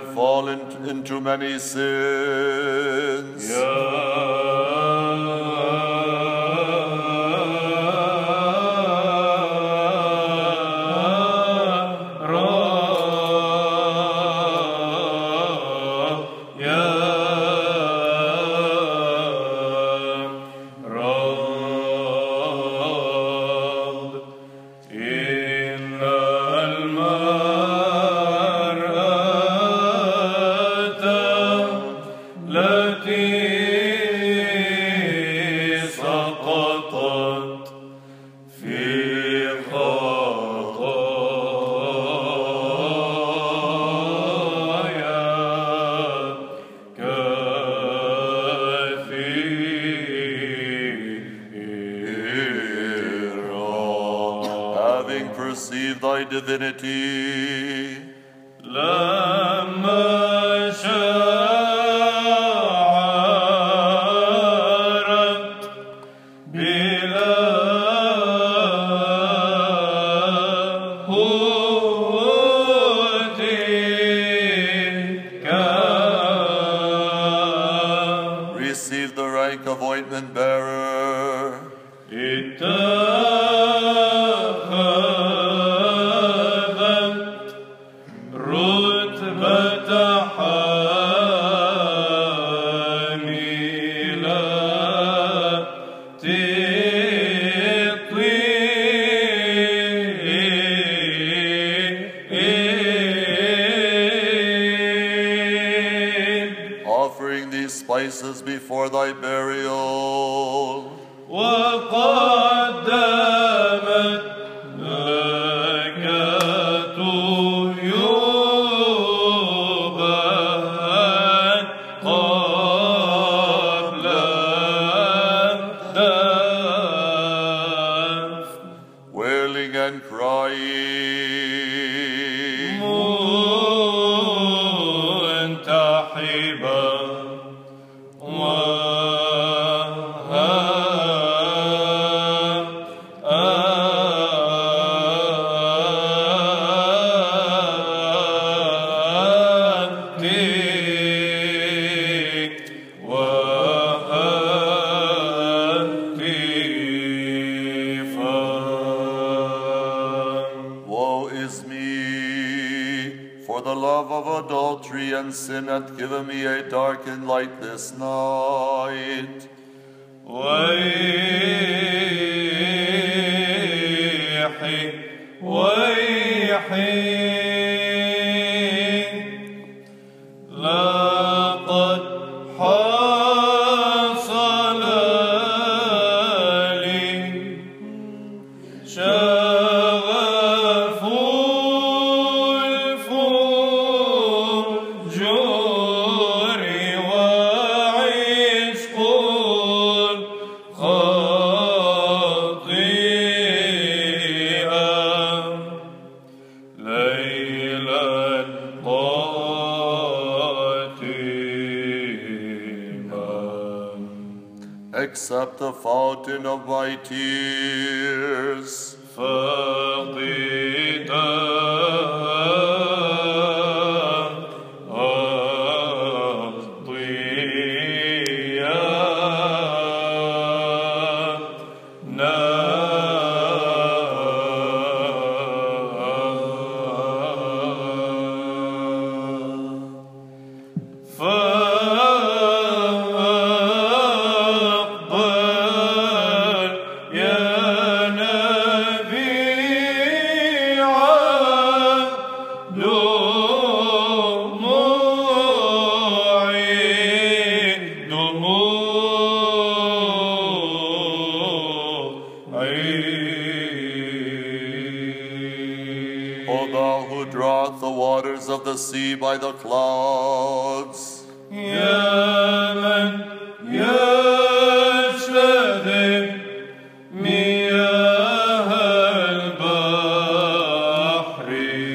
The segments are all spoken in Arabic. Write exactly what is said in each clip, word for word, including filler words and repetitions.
fallen into many sins. Perceive thy divinity. لما شعرت بلاهوتك. Receive the rank of ointment bearer. Offering these spices before thy burial. وقدمت لك طيوبا قبل الدفن. Wailing and crying. منتحبا For the love of adultery and sin hath given me a dark and lightless night. ويحي ويحي لقد حصل لي شغف الفجور وعشق الخطيئة ليلا قاتما. Accept the fountain of my tears. فقيدا O thou who drawest the waters of the sea by the clouds. يا من يشهد مياه البحر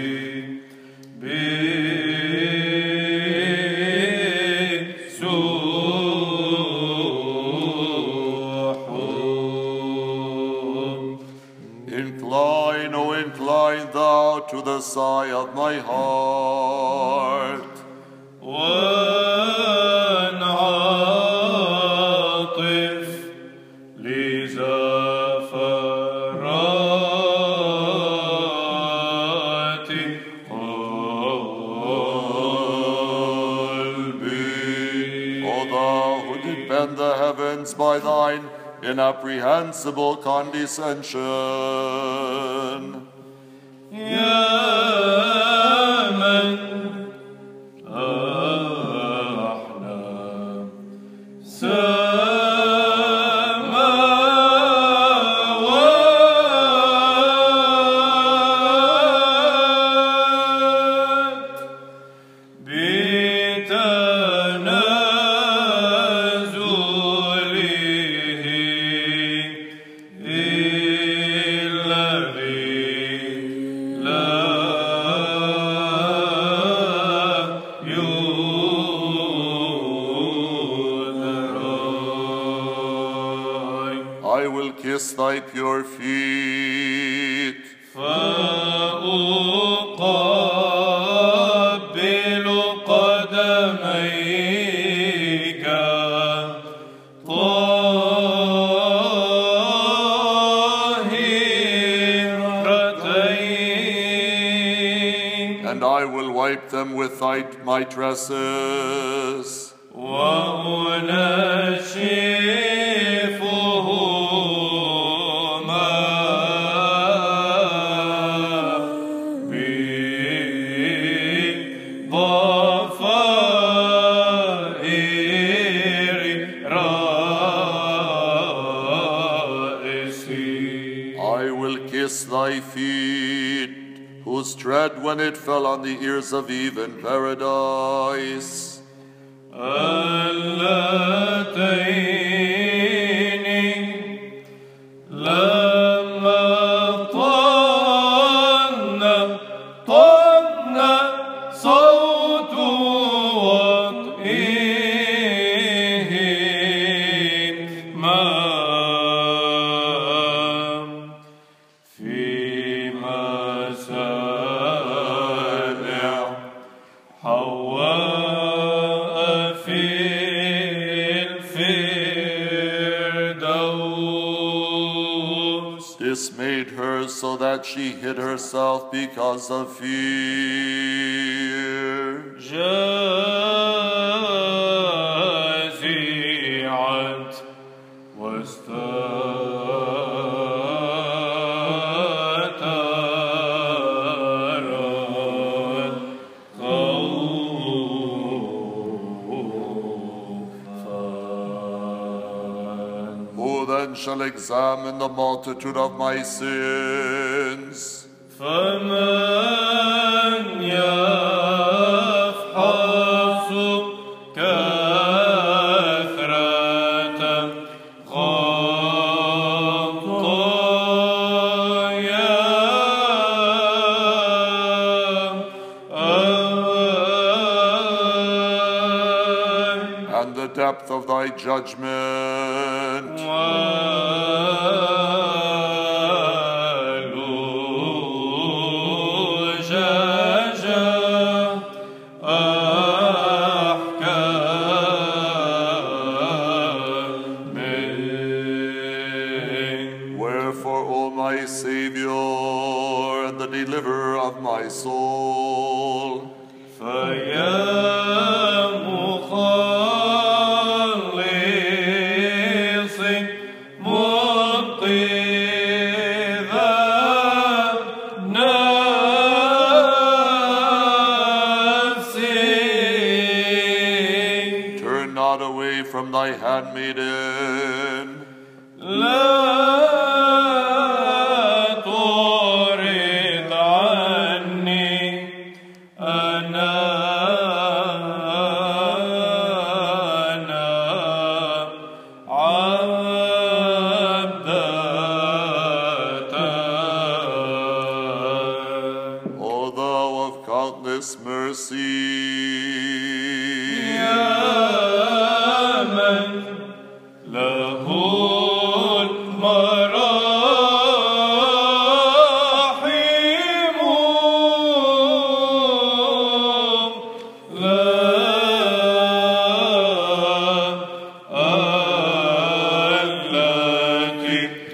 بالسحب. Incline, O incline thou to the sigh of my heart. and the heavens by thine inapprehensible condescension. يا من أحلى I will kiss thy pure feet. فأقبل قدميك طاهرتين. And I will wipe them with thy, my tresses. وأنشفهما بضفائر رأسي. I will kiss thy feet, whose tread when it fell on the ears of Eve in paradise. اللتين لما طن طن صوت وطئهما في مسامع حواء في الفردوس. Dismayed her so that she hid herself because of fear. جزعت واستترت خوفا. Who then shall examine the multitude of my sins? فمن يفحص كثرة خطاياي And the depth of thy judgment. Wherefore, O my Savior, and the deliverer of my soul, فيا مخلصي منقذ نفسي. turn not away from thy handmaiden. لا تطرد عني أنا أنا عبدتك. O thou of countless mercy, يا من له المراحم لا التي